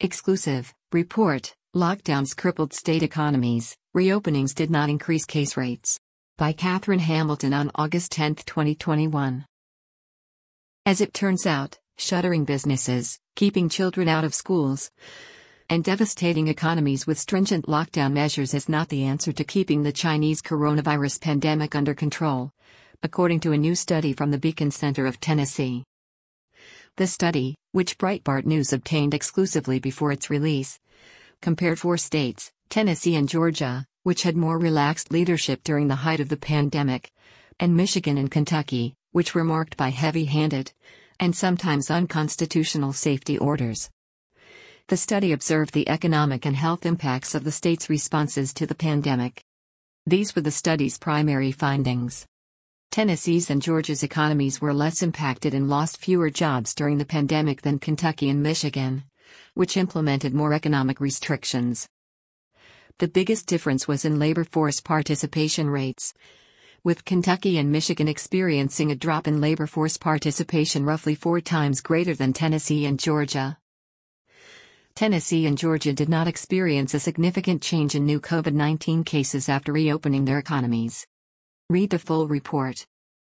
Exclusive report: Lockdowns crippled state economies, reopenings did not increase case rates. By Catherine Hamilton on August 10, 2021. As it turns out, shuttering businesses, keeping children out of schools, and devastating economies with stringent lockdown measures is not the answer to keeping the Chinese coronavirus pandemic under control, according to a new study from the Beacon Center of Tennessee. The study, which Breitbart News obtained exclusively before its release, compared 4 states, Tennessee and Georgia, which had more relaxed leadership during the height of the pandemic, and Michigan and Kentucky, which were marked by heavy-handed, and sometimes unconstitutional safety orders. The study observed the economic and health impacts of the states' responses to the pandemic. These were the study's primary findings. Tennessee's and Georgia's economies were less impacted and lost fewer jobs during the pandemic than Kentucky and Michigan, which implemented more economic restrictions. The biggest difference was in labor force participation rates, with Kentucky and Michigan experiencing a drop in labor force participation roughly 4 times greater than Tennessee and Georgia. Tennessee and Georgia did not experience a significant change in new COVID-19 cases after reopening their economies. Read the full report.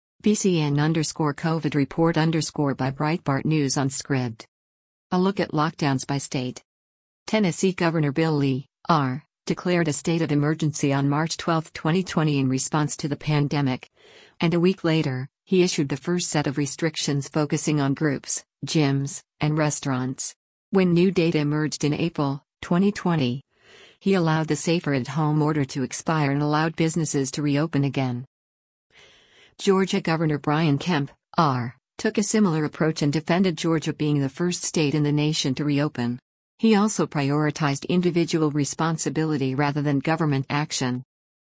BCN_COVID report by Breitbart News on Scribd. A look at lockdowns by state. Tennessee Governor Bill Lee, R., declared a state of emergency on March 12, 2020 in response to the pandemic, and a week later, he issued the first set of restrictions focusing on groups, gyms, and restaurants. When new data emerged in April 2020, he allowed the safer-at-home order to expire and allowed businesses to reopen again. Georgia Governor Brian Kemp, R., took a similar approach and defended Georgia being the first state in the nation to reopen. He also prioritized individual responsibility rather than government action.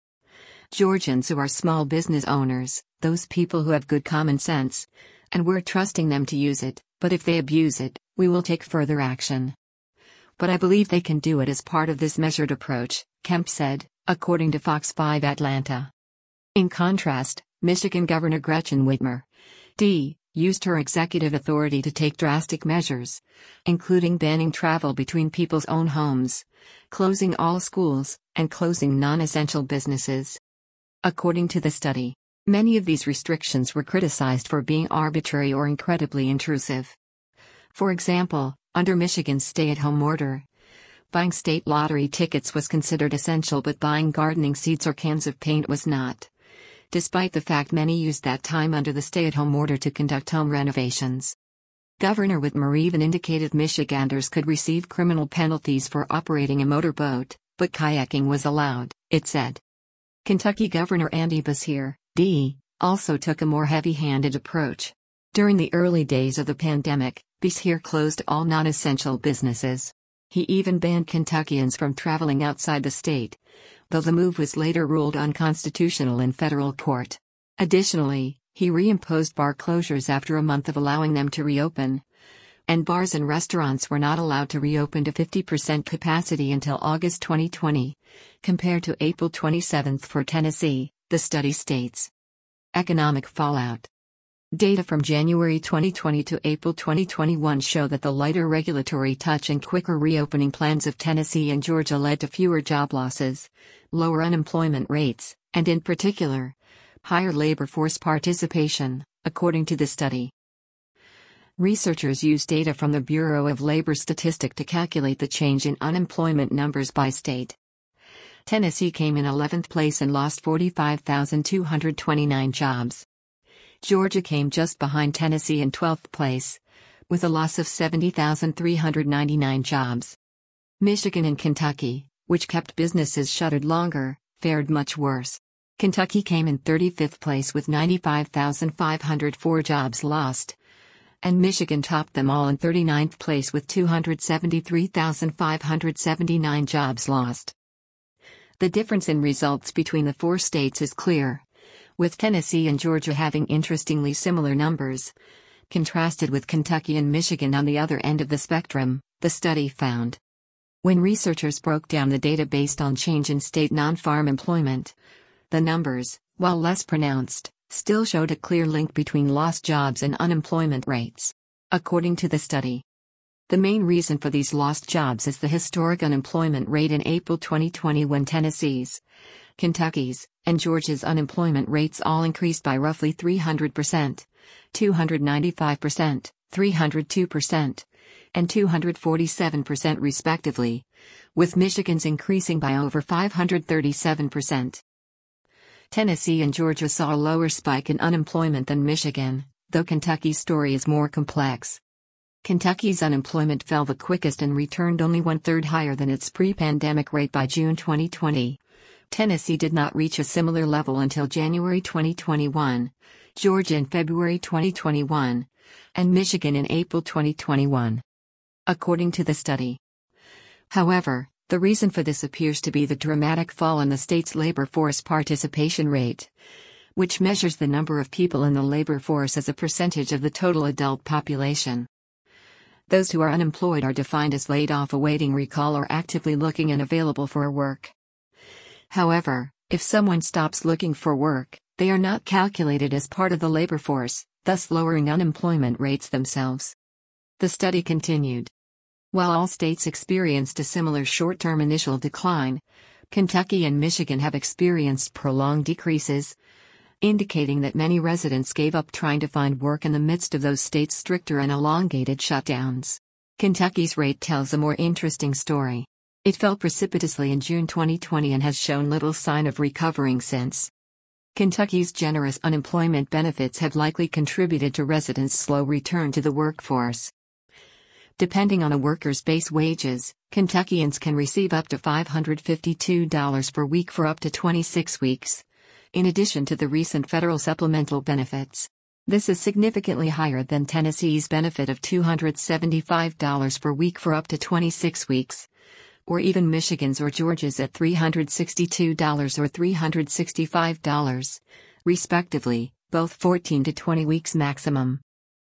Georgians who are small business owners, those people who have good common sense, and we're trusting them to use it, but if they abuse it, we will take further action. But I believe they can do it as part of this measured approach, Kemp said, according to Fox 5 Atlanta. In contrast, Michigan Governor Gretchen Whitmer, D., used her executive authority to take drastic measures, including banning travel between people's own homes, closing all schools, and closing non-essential businesses. According to the study, many of these restrictions were criticized for being arbitrary or incredibly intrusive. For example, under Michigan's stay-at-home order, buying state lottery tickets was considered essential but buying gardening seeds or cans of paint was not, despite the fact many used that time under the stay-at-home order to conduct home renovations. Governor Whitmer even indicated Michiganders could receive criminal penalties for operating a motorboat, but kayaking was allowed, it said. Kentucky Governor Andy Beshear, D., also took a more heavy-handed approach. During the early days of the pandemic, Beshear closed all non-essential businesses. He even banned Kentuckians from traveling outside the state, though the move was later ruled unconstitutional in federal court. Additionally, he reimposed bar closures after a month of allowing them to reopen, and bars and restaurants were not allowed to reopen to 50% capacity until August 2020, compared to April 27 for Tennessee, the study states. Economic fallout. Data from January 2020 to April 2021 show that the lighter regulatory touch and quicker reopening plans of Tennessee and Georgia led to fewer job losses, lower unemployment rates, and in particular, higher labor force participation, according to the study. Researchers used data from the Bureau of Labor Statistics to calculate the change in unemployment numbers by state. Tennessee came in 11th place and lost 45,229 jobs. Georgia came just behind Tennessee in 12th place, with a loss of 70,399 jobs. Michigan and Kentucky, which kept businesses shuttered longer, fared much worse. Kentucky came in 35th place with 95,504 jobs lost, and Michigan topped them all in 39th place with 273,579 jobs lost. The difference in results between the 4 states is clear, with Tennessee and Georgia having interestingly similar numbers, contrasted with Kentucky and Michigan on the other end of the spectrum, the study found. When researchers broke down the data based on change in state non-farm employment, the numbers, while less pronounced, still showed a clear link between lost jobs and unemployment rates. According to the study, The main reason for these lost jobs is the historic unemployment rate in April 2020, when Tennessee's, Kentucky's, and Georgia's unemployment rates all increased by roughly 300%, 295%, 302%, and 247% respectively, with Michigan's increasing by over 537%. Tennessee and Georgia saw a lower spike in unemployment than Michigan, though Kentucky's story is more complex. Kentucky's unemployment fell the quickest and returned only one-third higher than its pre-pandemic rate by June 2020. Tennessee did not reach a similar level until January 2021, Georgia in February 2021, and Michigan in April 2021, according to the study. However, the reason for this appears to be the dramatic fall in the state's labor force participation rate, which measures the number of people in the labor force as a percentage of the total adult population. Those who are unemployed are defined as laid off awaiting recall or actively looking and available for work. However, if someone stops looking for work, they are not calculated as part of the labor force, thus lowering unemployment rates themselves. The study continued. While all states experienced a similar short-term initial decline, Kentucky and Michigan have experienced prolonged decreases, indicating that many residents gave up trying to find work in the midst of those states' stricter and elongated shutdowns. Kentucky's rate tells a more interesting story. It fell precipitously in June 2020 and has shown little sign of recovering since. Kentucky's generous unemployment benefits have likely contributed to residents' slow return to the workforce. Depending on a worker's base wages, Kentuckians can receive up to $552 per week for up to 26 weeks, in addition to the recent federal supplemental benefits. This is significantly higher than Tennessee's benefit of $275 per week for up to 26 weeks, or even Michigan's or Georgia's at $362 or $365, respectively, both 14 to 20 weeks maximum.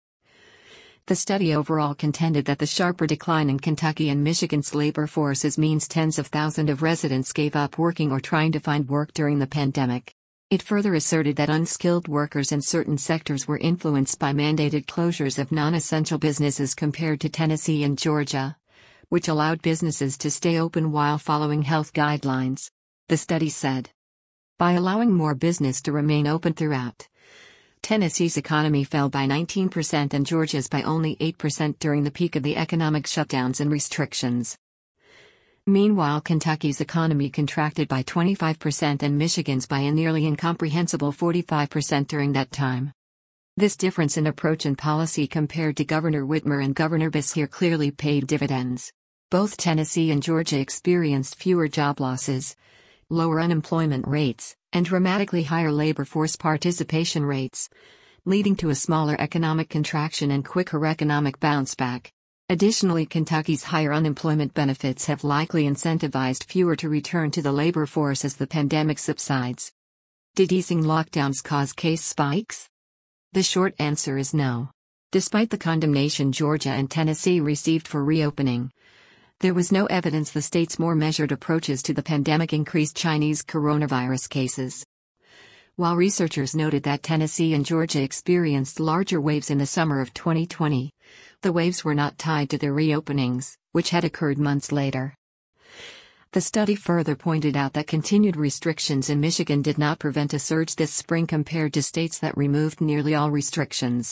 The study overall contended that the sharper decline in Kentucky and Michigan's labor forces means tens of thousands of residents gave up working or trying to find work during the pandemic. It further asserted that unskilled workers in certain sectors were influenced by mandated closures of non-essential businesses compared to Tennessee and Georgia, which allowed businesses to stay open while following health guidelines. The study said, by allowing more business to remain open throughout, Tennessee's economy fell by 19% and Georgia's by only 8% during the peak of the economic shutdowns and restrictions. Meanwhile, Kentucky's economy contracted by 25% and Michigan's by a nearly incomprehensible 45% during that time. This difference in approach and policy compared to Governor Whitmer and Governor Beshear clearly paid dividends. Both Tennessee and Georgia experienced fewer job losses, lower unemployment rates, and dramatically higher labor force participation rates, leading to a smaller economic contraction and quicker economic bounce back. Additionally, Kentucky's higher unemployment benefits have likely incentivized fewer to return to the labor force as the pandemic subsides. Did easing lockdowns cause case spikes? The short answer is no. Despite the condemnation Georgia and Tennessee received for reopening, there was no evidence the state's more measured approaches to the pandemic increased Chinese coronavirus cases. While researchers noted that Tennessee and Georgia experienced larger waves in the summer of 2020, the waves were not tied to their reopenings, which had occurred months later. The study further pointed out that continued restrictions in Michigan did not prevent a surge this spring compared to states that removed nearly all restrictions.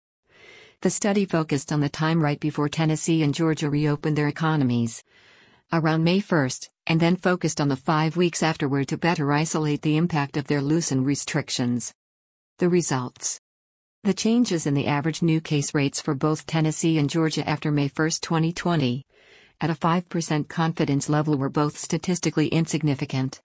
The study focused on the time right before Tennessee and Georgia reopened their economies, around May 1, and then focused on the 5 weeks afterward to better isolate the impact of their loosened restrictions. The results. The changes in the average new case rates for both Tennessee and Georgia after May 1, 2020, at a 5% confidence level were both statistically insignificant,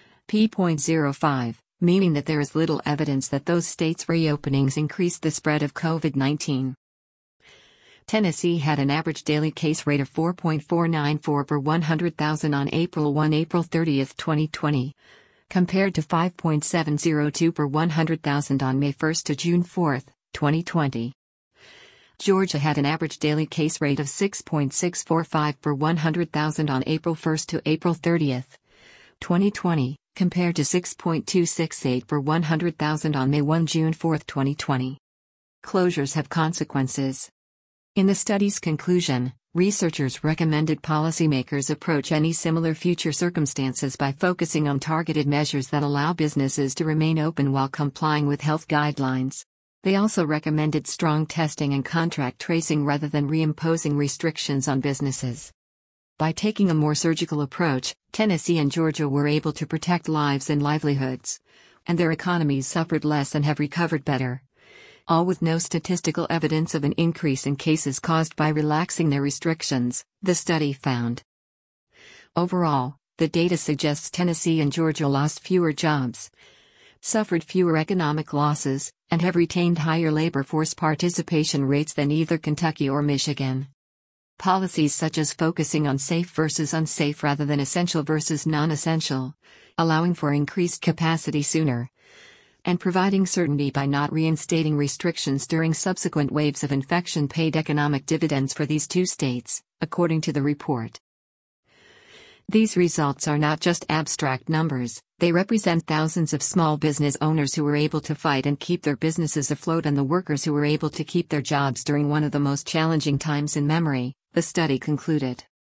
p.05, meaning that there is little evidence that those states' reopenings increased the spread of COVID-19. Tennessee had an average daily case rate of 4.494 per 100,000 on April 30, 2020, compared to 5.702 per 100,000 on May 1 to June 4, 2020. Georgia had an average daily case rate of 6.645 per 100,000 on April 1 to April 30, 2020, compared to 6.268 per 100,000 on May 1 to June 4, 2020. Closures have consequences. In the study's conclusion, Researchers recommended policymakers approach any similar future circumstances by focusing on targeted measures that allow businesses to remain open while complying with health guidelines. They also recommended strong testing and contract tracing rather than reimposing restrictions on businesses. By taking a more surgical approach, Tennessee and Georgia were able to protect lives and livelihoods, and their economies suffered less and have recovered better. All with no statistical evidence of an increase in cases caused by relaxing their restrictions, the study found. Overall, the data suggests Tennessee and Georgia lost fewer jobs, suffered fewer economic losses, and have retained higher labor force participation rates than either Kentucky or Michigan. Policies such as focusing on safe versus unsafe rather than essential versus non-essential, allowing for increased capacity sooner, and providing certainty by not reinstating restrictions during subsequent waves of infection paid economic dividends for these two states, according to the report. These results are not just abstract numbers, they represent thousands of small business owners who were able to fight and keep their businesses afloat and the workers who were able to keep their jobs during one of the most challenging times in memory, the study concluded.